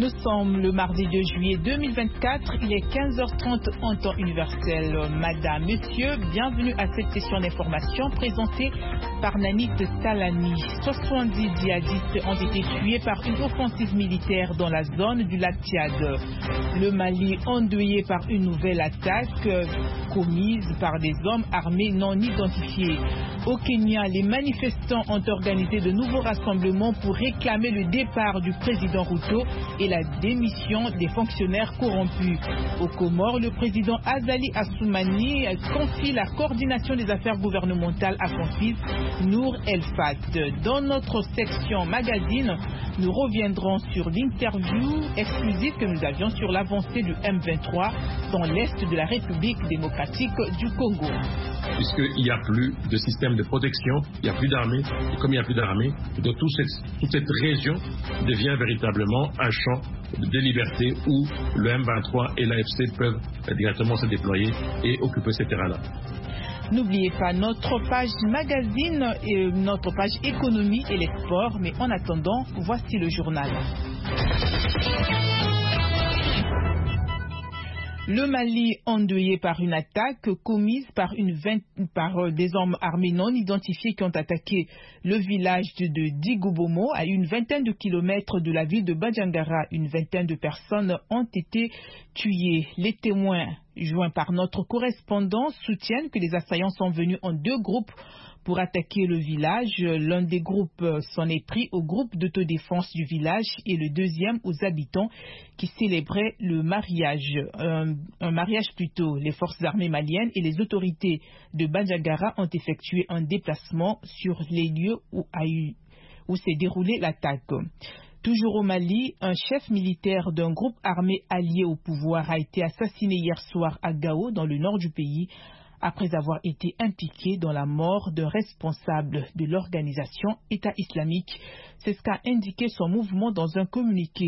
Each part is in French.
Nous sommes le mardi 2 juillet 2024, il est 15h30 en temps universel. Madame, Monsieur, bienvenue à cette session d'information présentée par Nanit Talani. 70 djihadistes ont été tués par une offensive militaire dans la zone du lac Tchad. Le Mali endeuillé par une nouvelle attaque commise par des hommes armés non identifiés. Au Kenya, les manifestants ont organisé de nouveaux rassemblements pour réclamer le départ du président Ruto et la démission des fonctionnaires corrompus. Aux Comores, le président Azali Assoumani confie la coordination des affaires gouvernementales à son fils Nour El Fat. Dans notre section magazine, nous reviendrons sur l'interview exclusive que nous avions sur l'avancée du M23 dans l'est de la République démocratique du Congo. Puisqu'il n'y a plus de système de protection, il n'y a plus d'armée, et comme il n'y a plus d'armée, toute cette région devient véritablement un champ de liberté où le M23 et l'AFC peuvent directement se déployer et occuper ces terrains-là. N'oubliez pas notre page magazine et notre page économie et les sports, mais en attendant, voici le journal. Le Mali endeuillé par une attaque commise par des hommes armés non identifiés qui ont attaqué le village de Digoubomo à une vingtaine de kilomètres de la ville de Badjangara. Une vingtaine de personnes ont été tuées. Les témoins joints par notre correspondant soutiennent que les assaillants sont venus en deux groupes pour attaquer le village. L'un des groupes s'en est pris au groupe d'autodéfense du village et le deuxième aux habitants qui célébraient le mariage. Un mariage plutôt. Les forces armées maliennes et les autorités de Badjagara ont effectué un déplacement sur les lieux où s'est déroulée l'attaque. Toujours au Mali, un chef militaire d'un groupe armé allié au pouvoir a été assassiné hier soir à Gao, dans le nord du pays, après avoir été impliqué dans la mort d'un responsable de l'organisation État islamique. C'est ce qu'a indiqué son mouvement dans un communiqué.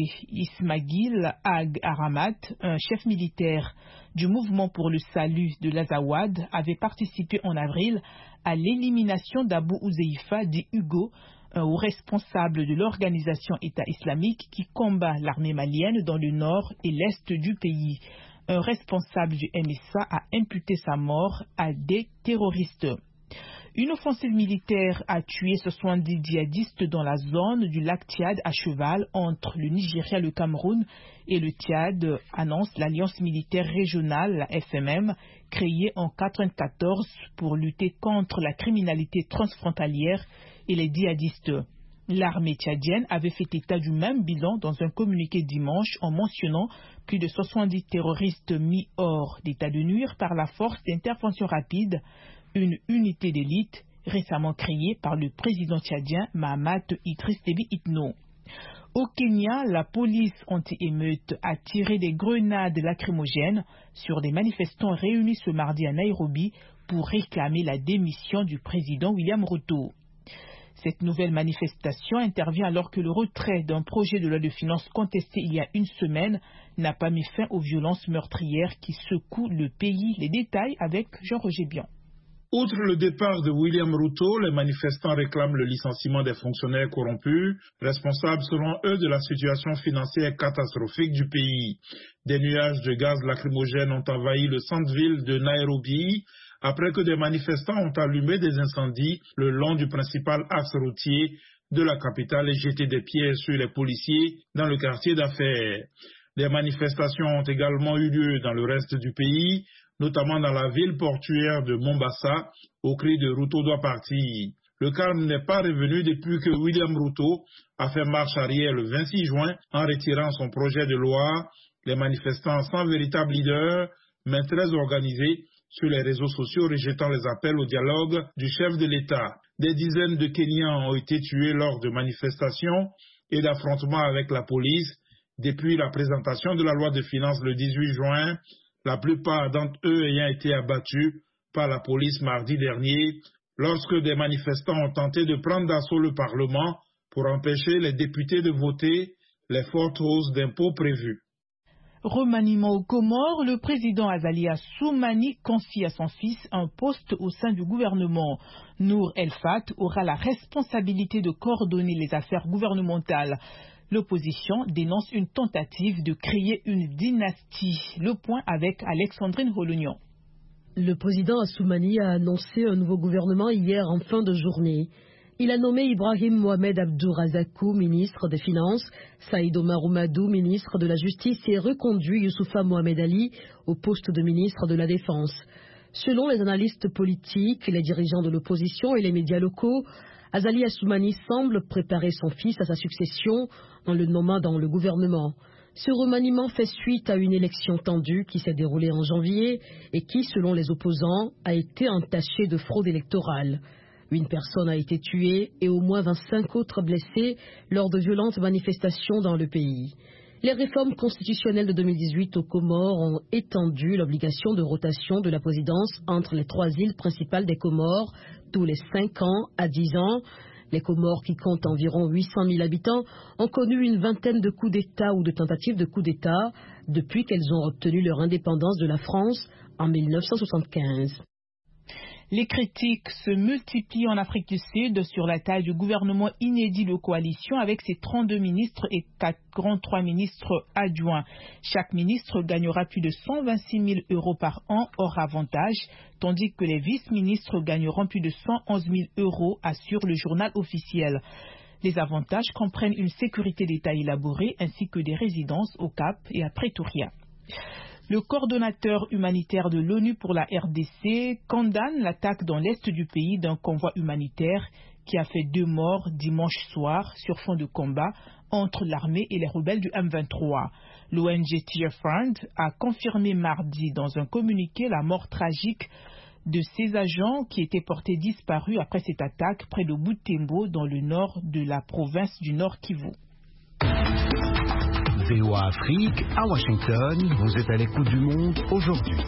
Ismail Ag Aramat, un chef militaire du mouvement pour le salut de l'Azawad, avait participé en avril à l'élimination d'Abu Ouzeifa dit Hugo, un haut responsable de l'organisation État islamique qui combat l'armée malienne dans le nord et l'est du pays. Un responsable du MSA a imputé sa mort à des terroristes. Une offensive militaire a tué 70 djihadistes dans la zone du lac Tchad à cheval entre le Nigeria, le Cameroun et le Tchad, annonce l'Alliance militaire régionale, la FMM, créée en 1994 pour lutter contre la criminalité transfrontalière et les djihadistes. L'armée tchadienne avait fait état du même bilan dans un communiqué dimanche en mentionnant plus de 70 terroristes mis hors d'état de nuire par la force d'intervention rapide, une unité d'élite récemment créée par le président tchadien Mahamat Idriss Déby Itno. Au Kenya, la police anti-émeute a tiré des grenades lacrymogènes sur des manifestants réunis ce mardi à Nairobi pour réclamer la démission du président William Ruto. Cette nouvelle manifestation intervient alors que le retrait d'un projet de loi de finances contesté il y a une semaine n'a pas mis fin aux violences meurtrières qui secouent le pays. Les détails avec Jean-Roger Bian. Outre le départ de William Ruto, les manifestants réclament le licenciement des fonctionnaires corrompus, responsables selon eux de la situation financière catastrophique du pays. Des nuages de gaz lacrymogènes ont envahi le centre-ville de Nairobi, après que des manifestants ont allumé des incendies le long du principal axe routier de la capitale et jeté des pierres sur les policiers dans le quartier d'affaires. Des manifestations ont également eu lieu dans le reste du pays, notamment dans la ville portuaire de Mombasa, au cri de Ruto doit partir. Le calme n'est pas revenu depuis que William Ruto a fait marche arrière le 26 juin en retirant son projet de loi. Les manifestants sans véritable leader, mais très organisés, sur les réseaux sociaux rejetant les appels au dialogue du chef de l'État. Des dizaines de Kenyans ont été tués lors de manifestations et d'affrontements avec la police depuis la présentation de la loi de finances le 18 juin, la plupart d'entre eux ayant été abattus par la police mardi dernier lorsque des manifestants ont tenté de prendre d'assaut le Parlement pour empêcher les députés de voter les fortes hausses d'impôts prévues. Remaniement aux Comores, le président Azali Assoumani confie à son fils un poste au sein du gouvernement. Nour El Fat aura la responsabilité de coordonner les affaires gouvernementales. L'opposition dénonce une tentative de créer une dynastie. Le point avec Alexandrine Rolognon. Le président Assoumani a annoncé un nouveau gouvernement hier en fin de journée. Il a nommé Ibrahim Mohamed Abdourazakou, ministre des Finances, Saïd Omar Oumadou, ministre de la Justice, et reconduit Youssoufa Mohamed Ali au poste de ministre de la Défense. Selon les analystes politiques, les dirigeants de l'opposition et les médias locaux, Azali Assoumani semble préparer son fils à sa succession en le nommant dans le gouvernement. Ce remaniement fait suite à une élection tendue qui s'est déroulée en janvier et qui, selon les opposants, a été entachée de fraude électorale. Une personne a été tuée et au moins 25 autres blessés lors de violentes manifestations dans le pays. Les réformes constitutionnelles de 2018 aux Comores ont étendu l'obligation de rotation de la présidence entre les 3 îles principales des Comores tous les 5 ans à 10 ans. Les Comores, qui comptent environ 800 000 habitants, ont connu une vingtaine de coups d'État ou de tentatives de coups d'État depuis qu'elles ont obtenu leur indépendance de la France en 1975. Les critiques se multiplient en Afrique du Sud sur la taille du gouvernement inédit de coalition avec ses 32 ministres et 43 ministres adjoints. Chaque ministre gagnera plus de 126 000 € par an hors avantage, tandis que les vice-ministres gagneront plus de 111 000 €, assure le journal officiel. Les avantages comprennent une sécurité d'État élaborée ainsi que des résidences au Cap et à Pretoria. Le coordonnateur humanitaire de l'ONU pour la RDC condamne l'attaque dans l'est du pays d'un convoi humanitaire qui a fait 2 morts dimanche soir sur fond de combat entre l'armée et les rebelles du M23. L'ONG Tear Fund a confirmé mardi dans un communiqué la mort tragique de ces agents qui étaient portés disparus après cette attaque près de Butembo dans le nord de la province du Nord Kivu. VOA Afrique, à Washington, vous êtes à l'écoute du monde aujourd'hui.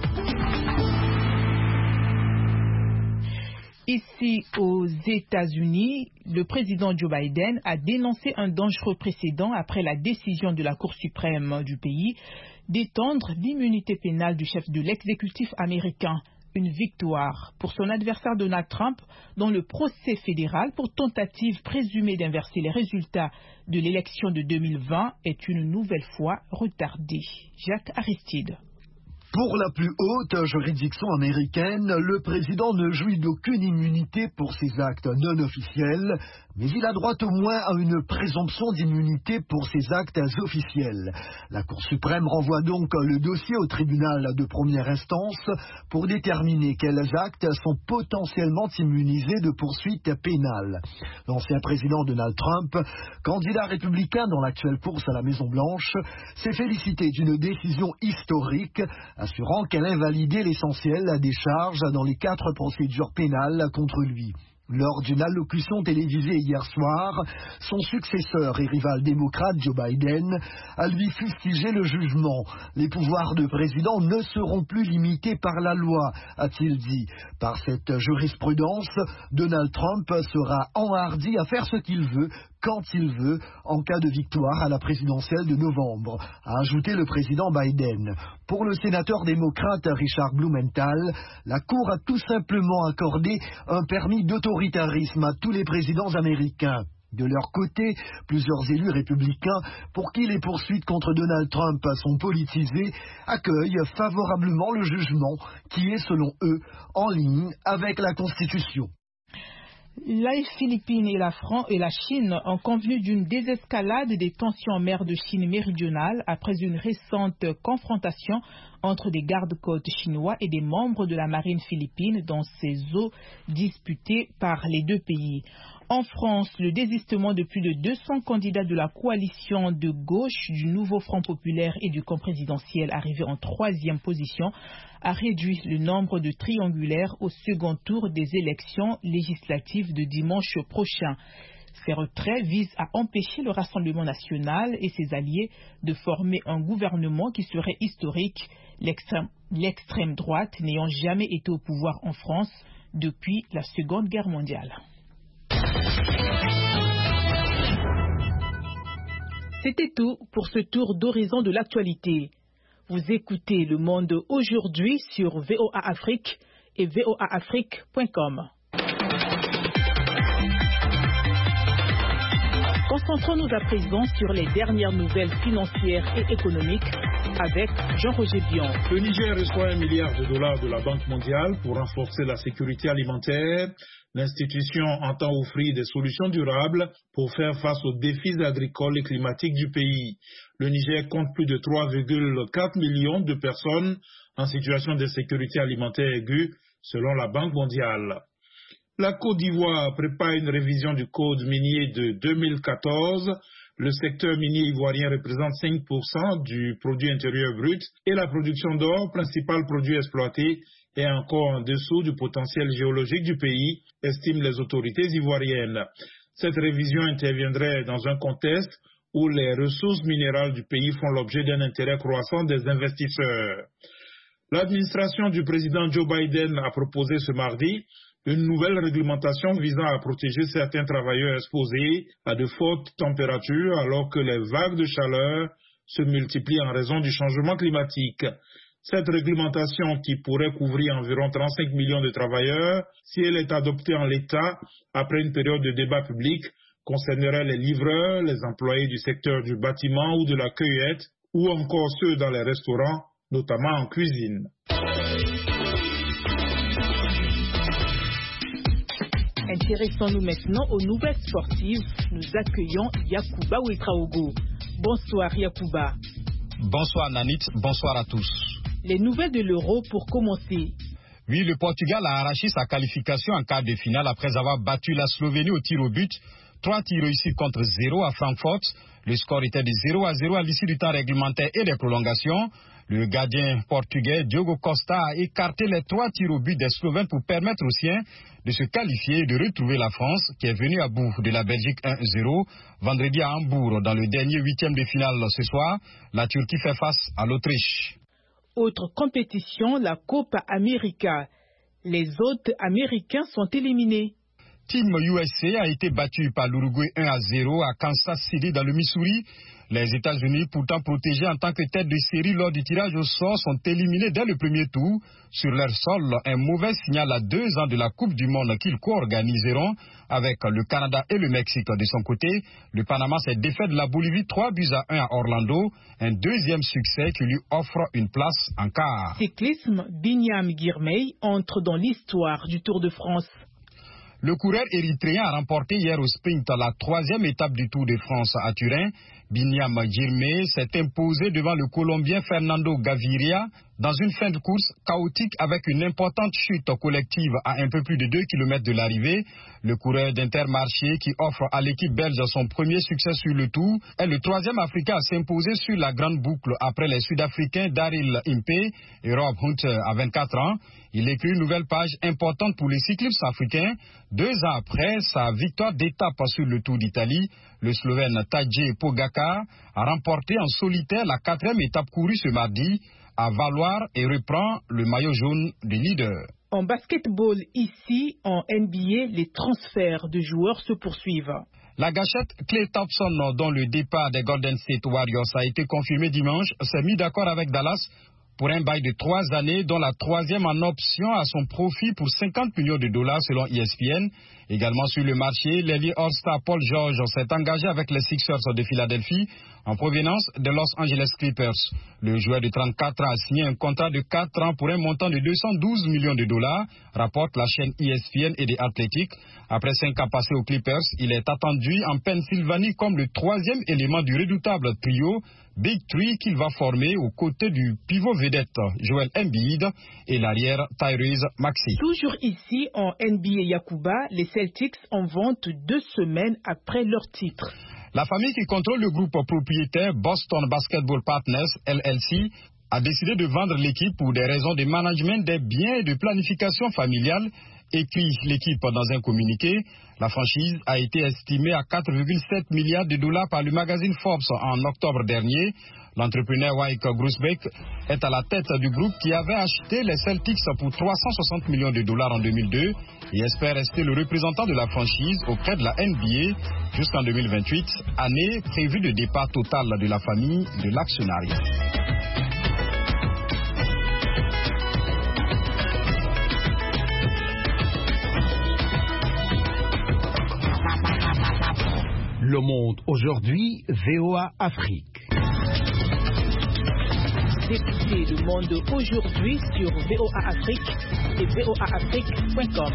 Ici aux États-Unis, le président Joe Biden a dénoncé un dangereux précédent après la décision de la Cour suprême du pays d'étendre l'immunité pénale du chef de l'exécutif américain. Une victoire pour son adversaire Donald Trump dans le procès fédéral pour tentative présumée d'inverser les résultats de l'élection de 2020 est une nouvelle fois retardée. Jacques Aristide. Pour la plus haute juridiction américaine, le président ne jouit d'aucune immunité pour ses actes non officiels, mais il a droit au moins à une présomption d'immunité pour ses actes officiels. La Cour suprême renvoie donc le dossier au tribunal de première instance pour déterminer quels actes sont potentiellement immunisés de poursuites pénales. L'ancien président Donald Trump, candidat républicain dans l'actuelle course à la Maison-Blanche, s'est félicité d'une décision historique, assurant qu'elle invalidait l'essentiel des charges dans les 4 procédures pénales contre lui. Lors d'une allocution télévisée hier soir, son successeur et rival démocrate Joe Biden a lui fustigé le jugement. Les pouvoirs de président ne seront plus limités par la loi, a-t-il dit. Par cette jurisprudence, Donald Trump sera enhardi à faire ce qu'il veut, quand il veut, en cas de victoire à la présidentielle de novembre, a ajouté le président Biden. Pour le sénateur démocrate Richard Blumenthal, la Cour a tout simplement accordé un permis d'autoritarisme à tous les présidents américains. De leur côté, plusieurs élus républicains, pour qui les poursuites contre Donald Trump sont politisées, accueillent favorablement le jugement qui est, selon eux, en ligne avec la Constitution. Les Philippines et la Chine ont convenu d'une désescalade des tensions en mer de Chine méridionale après une récente confrontation entre des gardes-côtes chinois et des membres de la marine philippine dans ces eaux disputées par les 2 pays. En France, le désistement de plus de 200 candidats de la coalition de gauche du Nouveau Front Populaire et du camp présidentiel arrivé en 3e position a réduit le nombre de triangulaires au second tour des élections législatives de dimanche prochain. Ces retraits visent à empêcher le Rassemblement national et ses alliés de former un gouvernement qui serait historique, l'extrême droite n'ayant jamais été au pouvoir en France depuis la Seconde Guerre mondiale. C'était tout pour ce tour d'horizon de l'actualité. Vous écoutez Le Monde aujourd'hui sur VOA Afrique et voaafrique.com. Concentrons-nous à présent sur les dernières nouvelles financières et économiques avec Jean-Roger Bion. Le Niger reçoit $1 milliard de la Banque mondiale pour renforcer la sécurité alimentaire. L'institution entend offrir des solutions durables pour faire face aux défis agricoles et climatiques du pays. Le Niger compte plus de 3,4 millions de personnes en situation de sécurité alimentaire aiguë, selon la Banque mondiale. La Côte d'Ivoire prépare une révision du code minier de 2014. Le secteur minier ivoirien représente 5% du produit intérieur brut et la production d'or, principal produit exploité, est encore en dessous du potentiel géologique du pays, estiment les autorités ivoiriennes. Cette révision interviendrait dans un contexte où les ressources minérales du pays font l'objet d'un intérêt croissant des investisseurs. L'administration du président Joe Biden a proposé ce mardi une nouvelle réglementation visant à protéger certains travailleurs exposés à de fortes températures alors que les vagues de chaleur se multiplient en raison du changement climatique. Cette réglementation, qui pourrait couvrir environ 35 millions de travailleurs, si elle est adoptée en l'état après une période de débat public, concernerait les livreurs, les employés du secteur du bâtiment ou de la cueillette, ou encore ceux dans les restaurants, notamment en cuisine. Intéressons-nous maintenant aux nouvelles sportives. Nous accueillons Yacouba Ouetraogo. Bonsoir Yacouba. Bonsoir Nanit, bonsoir à tous. Les nouvelles de l'Euro pour commencer. Oui, le Portugal a arraché sa qualification en quart de finale après avoir battu la Slovénie au tir au but. 3 tirs réussis contre 0 à Francfort. Le score était de 0-0 à l'issue du temps réglementaire et des prolongations. Le gardien portugais Diogo Costa a écarté les 3 tirs au but des Slovènes pour permettre aux siens de se qualifier et de retrouver la France, qui est venue à bout de la Belgique 1-0 vendredi à Hambourg. Dans le dernier 8e de finale ce soir, la Turquie fait face à l'Autriche. Autre compétition, la Copa América. Les hôtes américains sont éliminés. Team USA a été battu par l'Uruguay 1-0 à Kansas City dans le Missouri. Les États-Unis, pourtant protégés en tant que tête de série lors du tirage au sort, sont éliminés dès le premier tour. Sur leur sol, un mauvais signal à 2 ans de la Coupe du Monde qu'ils co-organiseront avec le Canada et le Mexique de son côté. Le Panama s'est défait de la Bolivie 3-1 à Orlando. Un deuxième succès qui lui offre une place en quart. Cyclisme, Binyam Girmay entre dans l'histoire du Tour de France. Le coureur érythréen a remporté hier au sprint la 3e étape du Tour de France à Turin. Binyam Girmay s'est imposé devant le Colombien Fernando Gaviria dans une fin de course chaotique avec une importante chute collective à un peu plus de 2 km de l'arrivée. Le coureur d'Intermarché, qui offre à l'équipe belge son premier succès sur le Tour, est le 3e Africain à s'imposer sur la grande boucle après les Sud-Africains Daryl Impey et Rob Hunter à 24 ans. Il écrit une nouvelle page importante pour les cyclistes africains. 2 ans après sa victoire d'étape sur le Tour d'Italie, le Slovène Tadej Pogačar a remporté en solitaire la 4e étape courue ce mardi à Valoir et reprend le maillot jaune de leader. En basketball, ici, en NBA, les transferts de joueurs se poursuivent. La gâchette Klay Thompson, dont le départ des Golden State Warriors a été confirmé dimanche, s'est mis d'accord avec Dallas pour un bail de 3 années, dont la 3e en option à son profit pour $50 millions selon ESPN. Également sur le marché, l'ailier All-Star Paul George s'est engagé avec les Sixers de Philadelphie en provenance de Los Angeles Clippers. Le joueur de 34 ans a signé un contrat de 4 ans pour un montant de $212 millions, rapporte la chaîne ESPN et The Athletic. Après 5 ans passés aux Clippers, il est attendu en Pennsylvanie comme le 3e élément du redoutable trio Big Three qu'il va former aux côtés du pivot vedette Joel Embiid et l'arrière Tyrese Maxey. Toujours ici en NBA Yacouba, les Celtics en vente 2 semaines après leur titre. La famille qui contrôle le groupe propriétaire Boston Basketball Partners, LLC, a décidé de vendre l'équipe pour des raisons de management des biens et de planification familiale, écrit l'équipe dans un communiqué. La franchise a été estimée à $4,7 milliards par le magazine Forbes en octobre dernier. L'entrepreneur Wyke Grousbeck est à la tête du groupe qui avait acheté les Celtics pour $360 millions en 2002 et espère rester le représentant de la franchise auprès de la NBA jusqu'en 2028, année prévue de départ total de la famille de l'actionnariat. Le Monde aujourd'hui, VOA Afrique. Écoutez Le Monde aujourd'hui sur VOA Afrique et voaafrique.com.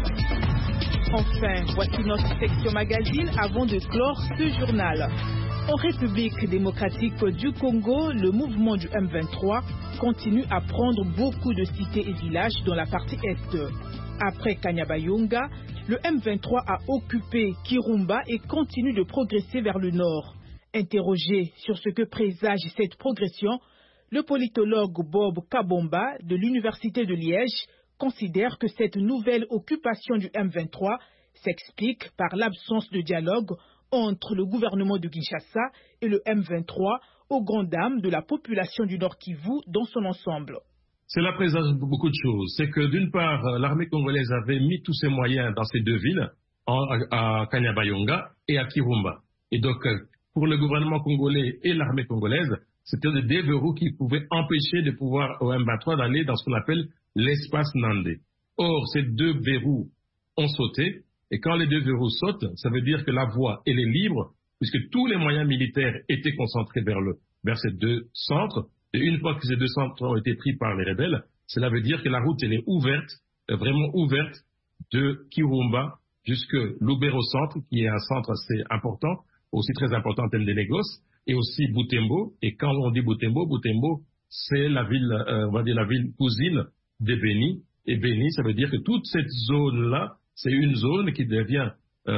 Enfin, voici notre section magazine avant de clore ce journal. En République démocratique du Congo, le mouvement du M23 continue à prendre beaucoup de cités et villages dans la partie est. Après Kanyabayonga, le M23 a occupé Kirumba et continue de progresser vers le nord. Interrogé sur ce que présage cette progression, le politologue Bob Kabomba de l'Université de Liège considère que cette nouvelle occupation du M23 s'explique par l'absence de dialogue entre le gouvernement de Kinshasa et le M23 aux grandes dames de la population du Nord Kivu dans son ensemble. Cela présage beaucoup de choses. C'est que d'une part, l'armée congolaise avait mis tous ses moyens dans ces deux villes, à Kanyabayonga et à Kirumba. Et donc, pour le gouvernement congolais et l'armée congolaise, c'était des verrous qui pouvaient empêcher de pouvoir au M23 d'aller dans ce qu'on appelle l'espace Nandé. Or, ces deux verrous ont sauté, et quand les deux verrous sautent, ça veut dire que la voie, elle est libre, puisque tous les moyens militaires étaient concentrés vers ces deux centres, et une fois que ces deux centres ont été pris par les rebelles, cela veut dire que la route, elle est ouverte, vraiment ouverte, de Kirumba jusque Lubero Centre, qui est un centre assez important, aussi très important en termes de négoces, et aussi Butembo. Et quand on dit Butembo, Butembo, c'est la ville, on va dire la ville cousine de Beni. Et Beni, ça veut dire que toute cette zone-là, c'est une zone qui devient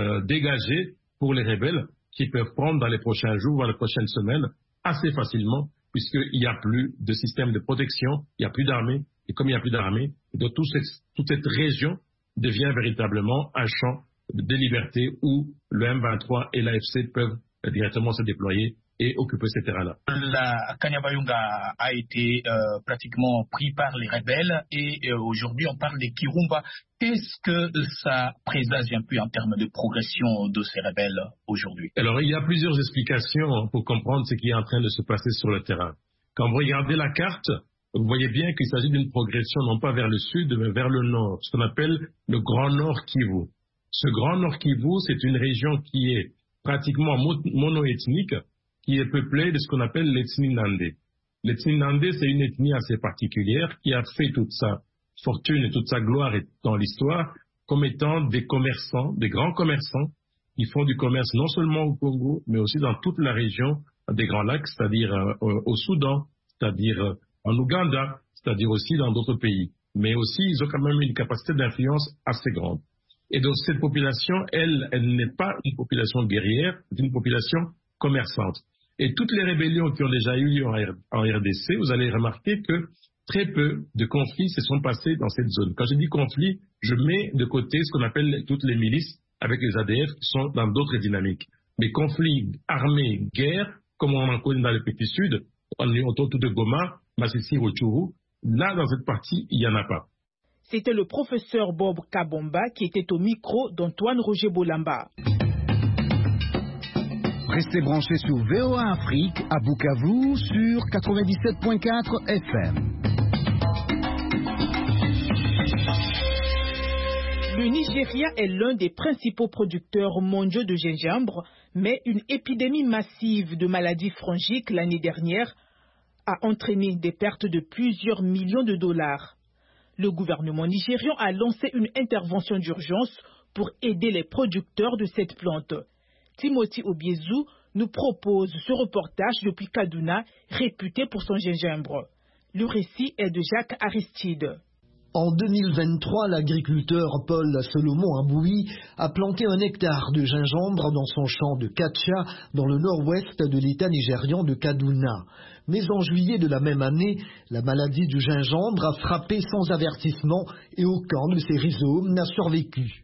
dégagée pour les rebelles qui peuvent prendre dans les prochains jours, dans les prochaines semaines, assez facilement, puisqu'il n'y a plus de système de protection, il n'y a plus d'armée. Et comme il n'y a plus d'armée, donc toute cette région devient véritablement un champ de liberté où le M23 et l'AFC peuvent directement se déployer et occuper ces terrains-là. La Kanyabayonga a été pratiquement pris par les rebelles et aujourd'hui on parle des Kirumba. Qu'est-ce que ça présage un peu en termes de progression de ces rebelles aujourd'hui? Alors il y a plusieurs explications pour comprendre ce qui est en train de se passer sur le terrain. Quand vous regardez la carte, vous voyez bien qu'il s'agit d'une progression non pas vers le sud mais vers le nord, ce qu'on appelle le Grand Nord Kivu. Ce Grand Nord Kivu, c'est une région qui est pratiquement monoethnique, qui est peuplée de ce qu'on appelle l'ethnie Nandé. L'ethnie Nandé, c'est une ethnie assez particulière qui a fait toute sa fortune et toute sa gloire dans l'histoire comme étant des commerçants, des grands commerçants qui font du commerce non seulement au Congo, mais aussi dans toute la région des Grands Lacs, c'est-à-dire au Soudan, c'est-à-dire en Ouganda, c'est-à-dire aussi dans d'autres pays. Mais aussi, ils ont quand même une capacité d'influence assez grande. Et donc, cette population, elle n'est pas une population guerrière, c'est une population commerçante. Et toutes les rébellions qui ont déjà eu lieu en RDC, vous allez remarquer que très peu de conflits se sont passés dans cette zone. Quand je dis conflit, je mets de côté ce qu'on appelle toutes les milices avec les ADF qui sont dans d'autres dynamiques. Mais conflits armés, guerre, comme on en connaît dans le Petit Sud, autour de Goma, Massissi, Rutshuru, là, dans cette partie, il n'y en a pas. C'était le professeur Bob Kabomba qui était au micro d'Antoine Roger Bolamba. Restez branchés sur VOA Afrique à Bukavu sur 97.4 FM. Le Nigeria est l'un des principaux producteurs mondiaux de gingembre, mais une épidémie massive de maladies fongiques l'année dernière a entraîné des pertes de plusieurs millions de dollars. Le gouvernement nigérian a lancé une intervention d'urgence pour aider les producteurs de cette plante. Timothy Obiezu nous propose ce reportage depuis Kaduna, réputé pour son gingembre. Le récit est de Jacques Aristide. En 2023, l'agriculteur Paul Solomon Aboui a planté 1 hectare de gingembre dans son champ de Kacha, dans le nord-ouest de l'état nigérian de Kaduna. Mais en juillet de la même année, la maladie du gingembre a frappé sans avertissement et aucun de ses rhizomes n'a survécu.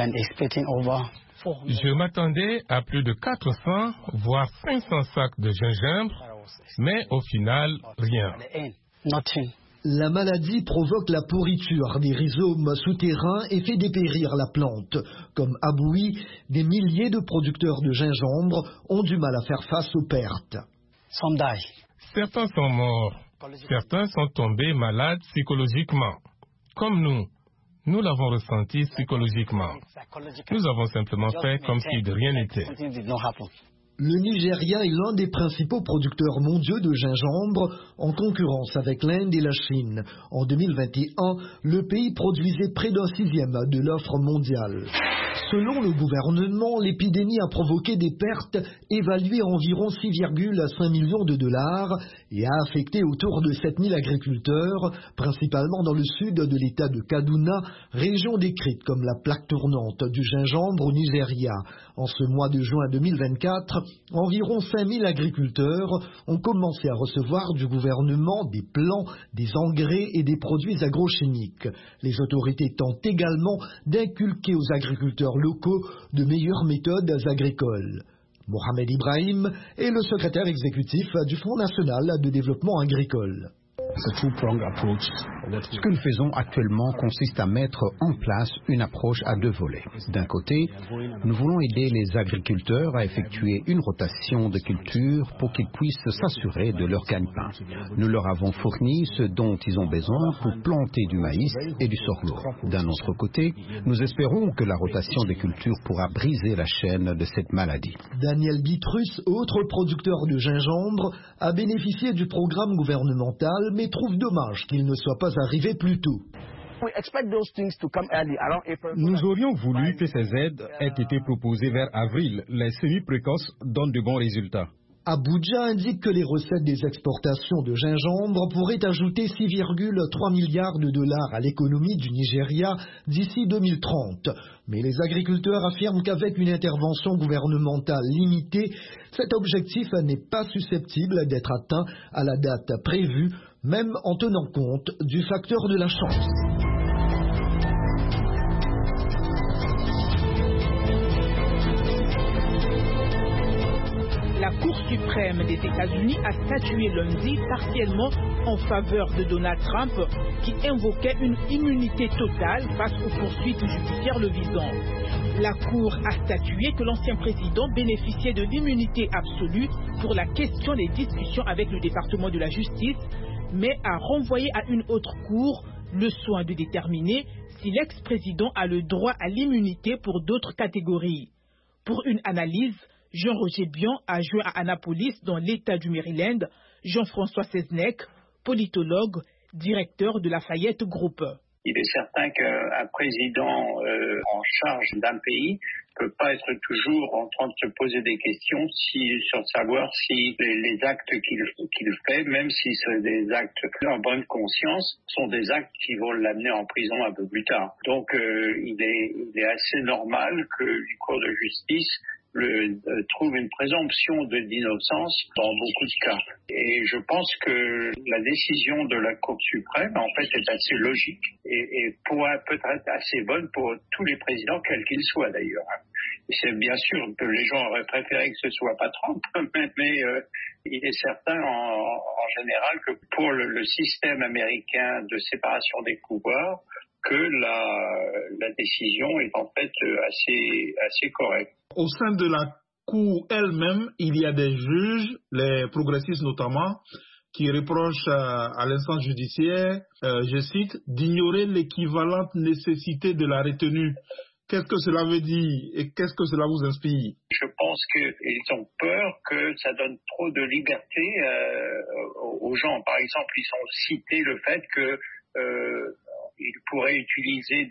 Je m'attendais à plus de 400, voire 500 sacs de gingembre, mais au final, rien. La maladie provoque la pourriture des rhizomes souterrains et fait dépérir la plante. Comme Aboui, des milliers de producteurs de gingembre ont du mal à faire face aux pertes. Certains sont morts, certains sont tombés malades psychologiquement. Comme nous l'avons ressenti psychologiquement. Nous avons simplement fait comme si de rien n'était. Le Nigeria est l'un des principaux producteurs mondiaux de gingembre, en concurrence avec l'Inde et la Chine. En 2021, le pays produisait près d'un 1/6 de l'offre mondiale. Selon le gouvernement, l'épidémie a provoqué des pertes évaluées à environ 6,5 millions de dollars et a affecté autour de 7000 agriculteurs, principalement dans le sud de l'état de Kaduna, région décrite comme la plaque tournante du gingembre au Nigeria. En ce mois de juin 2024, environ 5000 agriculteurs ont commencé à recevoir du gouvernement des plants, des engrais et des produits agrochimiques. Les autorités tentent également d'inculquer aux agriculteurs locaux de meilleures méthodes agricoles. Mohamed Ibrahim est le secrétaire exécutif du Fonds national de développement agricole. Ce que nous faisons actuellement consiste à mettre en place une approche à 2 volets. D'un côté, nous voulons aider les agriculteurs à effectuer une rotation de cultures pour qu'ils puissent s'assurer de leur gagne-pain. Nous leur avons fourni ce dont ils ont besoin pour planter du maïs et du sorgho. D'un autre côté, nous espérons que la rotation des cultures pourra briser la chaîne de cette maladie. Daniel Bitrus, autre producteur de gingembre, a bénéficié du programme gouvernemental, mais trouve dommage qu'il ne soit pas arrivé plus tôt. Nous aurions voulu que ces aides aient été proposées vers avril. Les semis précoces donnent de bons résultats. Abuja indique que les recettes des exportations de gingembre pourraient ajouter 6,3 milliards de dollars à l'économie du Nigeria d'ici 2030. Mais les agriculteurs affirment qu'avec une intervention gouvernementale limitée, cet objectif n'est pas susceptible d'être atteint à la date prévue, même en tenant compte du facteur de la chance. La Cour suprême des États-Unis a statué lundi partiellement en faveur de Donald Trump, qui invoquait une immunité totale face aux poursuites judiciaires le visant. La Cour a statué que l'ancien président bénéficiait de l'immunité absolue pour la question des discussions avec le département de la justice, mais a renvoyé à une autre cour le soin de déterminer si l'ex-président a le droit à l'immunité pour d'autres catégories. Pour une analyse, Jean-Roger Bion a joint à Annapolis, dans l'État du Maryland, Jean-François Seznec, politologue, directeur de Lafayette Group. Il est certain qu'un président en charge d'un pays ne peut pas être toujours en train de se poser des questions sur savoir si les actes qu'il fait, même si c'est des actes en bonne conscience, sont des actes qui vont l'amener en prison un peu plus tard. Donc il est assez normal que les cours de justice trouve une présomption d'innocence dans beaucoup de cas. Et je pense que la décision de la Cour suprême, en fait, est assez logique et pourrait peut-être assez bonne pour tous les présidents, quels qu'ils soient d'ailleurs. C'est bien sûr que les gens auraient préféré que ce soit pas Trump, mais il est certain en général que pour le système américain de séparation des pouvoirs, que la décision est en fait assez correcte. Au sein de la Cour elle-même, il y a des juges, les progressistes notamment, qui reprochent à l'instance judiciaire, je cite, d'ignorer l'équivalente nécessité de la retenue. Qu'est-ce que cela veut dire et qu'est-ce que cela vous inspire? Je pense qu'ils ont peur que ça donne trop de liberté aux gens. Par exemple, ils ont cité le fait que ils pourraient utiliser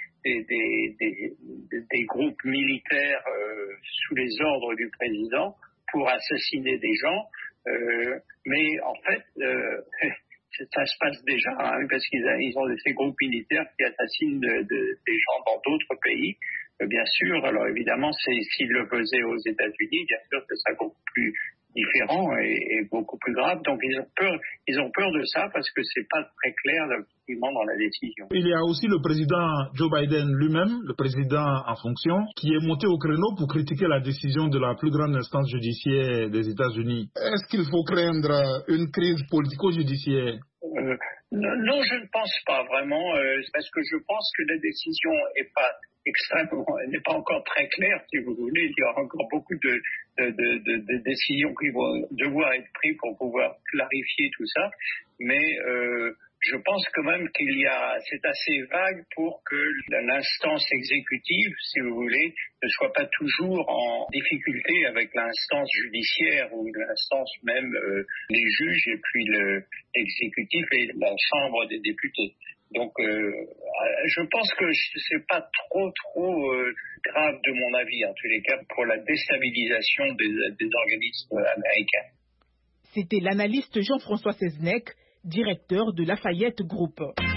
des groupes militaires sous les ordres du président pour assassiner des gens, mais en fait ça se passe déjà, parce qu'ils ont ces groupes militaires qui assassinent des gens dans d'autres pays, bien sûr. Alors évidemment, s'ils le faisaient aux États-Unis, bien sûr que ça beaucoup plus différent et beaucoup plus grave. Donc ils ont peur de ça parce que c'est pas très clair effectivement dans la décision. Il y a aussi le président Joe Biden lui-même, le président en fonction, qui est monté au créneau pour critiquer la décision de la plus grande instance judiciaire des États-Unis. Est-ce qu'il faut craindre une crise politico-judiciaire? Non, je ne pense pas vraiment, parce que je pense que la décision n'est pas n'est pas encore très claire, si vous voulez. Il y aura encore beaucoup de décisions qui vont devoir être prises pour pouvoir clarifier tout ça. Mais je pense quand même c'est assez vague pour que l'instance exécutive, si vous voulez, ne soit pas toujours en difficulté avec l'instance judiciaire ou l'instance même les juges et puis l'exécutif et la Chambre des députés. Donc, je pense que c'est pas trop grave de mon avis, en tous les cas, pour la déstabilisation des organismes américains. C'était l'analyste Jean-François Seznec, directeur de Lafayette Group.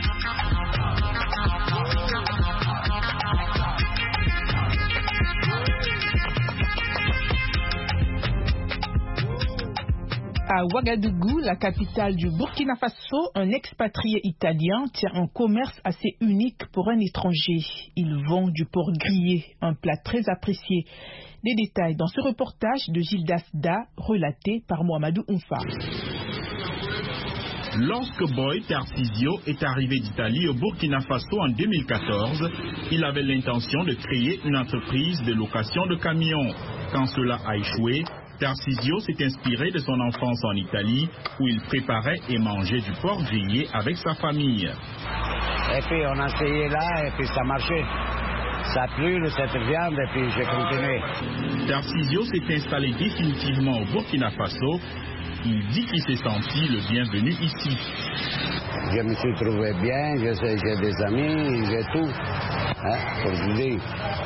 À Ouagadougou, la capitale du Burkina Faso, un expatrié italien tient un commerce assez unique pour un étranger. Il vend du porc grillé, un plat très apprécié. Des détails dans ce reportage de Gildas Da, relaté par Mohamedou Oumfa. Lorsque Boy Tarcisio est arrivé d'Italie au Burkina Faso en 2014, il avait l'intention de créer une entreprise de location de camions. Quand cela a échoué, Tarcisio s'est inspiré de son enfance en Italie où il préparait et mangeait du porc grillé avec sa famille. Et puis on a essayé là et puis ça marchait. Ça a plu cette viande et puis j'ai continué. Tarcisio s'est installé définitivement au Burkina Faso. Il dit qu'il s'est senti le bienvenu ici. Je me suis trouvé bien, j'ai des amis, j'ai tout. Pour vous dire.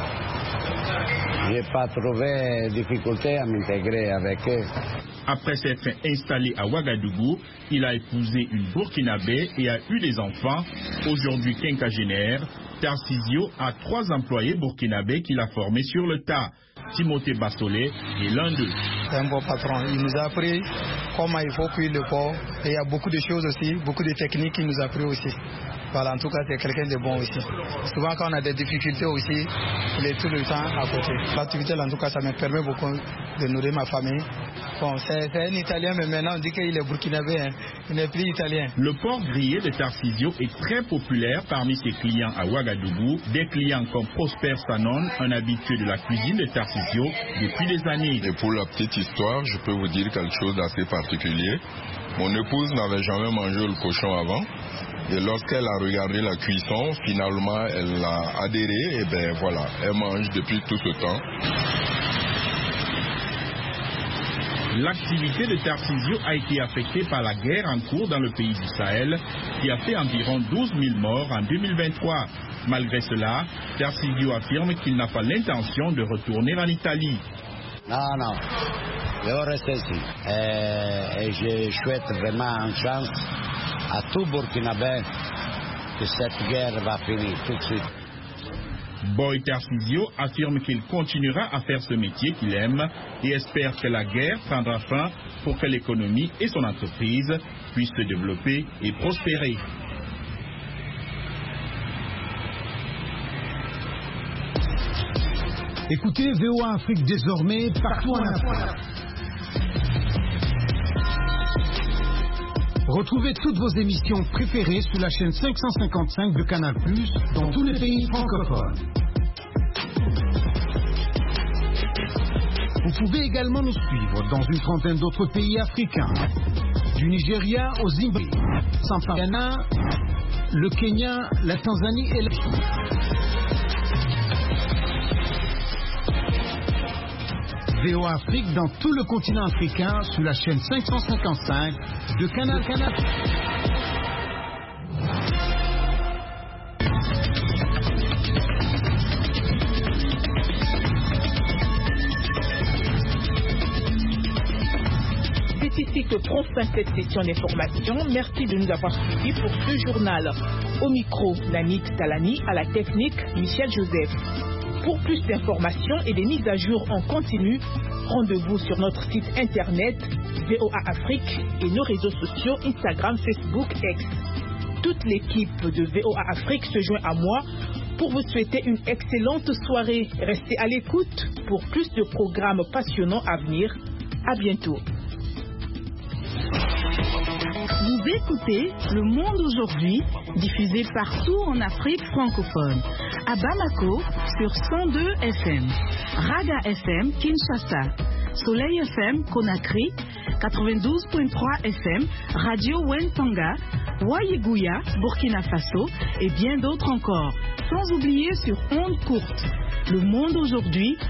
Je n'ai pas trouvé difficulté à m'intégrer avec eux. Après s'être installé à Ouagadougou, il a épousé une Burkinabé et a eu des enfants. Aujourd'hui quinquagénaire, Tarcisio a 3 employés burkinabés qu'il a formés sur le tas. Timothée Bassolé est l'un d'eux. C'est un bon patron. Il nous a appris comment il faut cuire le porc. Et il y a beaucoup de choses aussi, beaucoup de techniques qu'il nous a appris aussi. Voilà, en tout cas, c'est quelqu'un de bon aussi. Souvent, quand on a des difficultés aussi, il est tout le temps à côté. L'activité, en tout cas, ça me permet beaucoup de nourrir ma famille. Bon, c'est un Italien, mais maintenant, on dit qu'il est burkinabé, hein. Il n'est plus italien. Le porc grillé de Tarcisio est très populaire parmi ses clients à Ouagadougou. Des clients comme Prosper Sanon, un habitué de la cuisine de Tarcisio depuis des années. Et pour la petite histoire, je peux vous dire quelque chose d'assez particulier. Mon épouse n'avait jamais mangé le cochon avant. Et lorsqu'elle a regardé la cuisson, finalement, elle a adhéré. Et bien voilà, elle mange depuis tout ce temps. L'activité de Tarcisio a été affectée par la guerre en cours dans le pays du Sahel, qui a fait environ 12 000 morts en 2023. Malgré cela, Tarcisio affirme qu'il n'a pas l'intention de retourner en Italie. Non, je vais rester ici. Et je souhaite vraiment une chance à tout Burkinabé que cette guerre va finir tout de suite. Boy Tarcisio affirme qu'il continuera à faire ce métier qu'il aime et espère que la guerre prendra fin pour que l'économie et son entreprise puissent se développer et prospérer. Écoutez VOA Afrique désormais partout en Afrique. Retrouvez toutes vos émissions préférées sur la chaîne 555 de Canal+, dans tous les pays francophones. Vous pouvez également nous suivre dans une trentaine d'autres pays africains, du Nigeria au Zimbabwe, Centrafrique, le Kenya, la Tanzanie et VOA Afrique dans tout le continent africain sur la chaîne 555 de Canal. C'est ici que prend fin cette session d'information. Merci de nous avoir suivis pour ce journal. Au micro, Nanit Talani, à la technique, Michel Joseph. Pour plus d'informations et des mises à jour en continu, rendez-vous sur notre site internet VOA Afrique et nos réseaux sociaux Instagram, Facebook, X. Toute l'équipe de VOA Afrique se joint à moi pour vous souhaiter une excellente soirée. Restez à l'écoute pour plus de programmes passionnants à venir. À bientôt. Vous écoutez Le Monde aujourd'hui, diffusé partout en Afrique francophone. À Bamako, sur 102 FM. Raga FM, Kinshasa. Soleil FM, Conakry. 92.3 FM. Radio Wentanga. Ouaïgouya, Burkina Faso et bien d'autres encore. Sans oublier sur ondes courtes. Le monde aujourd'hui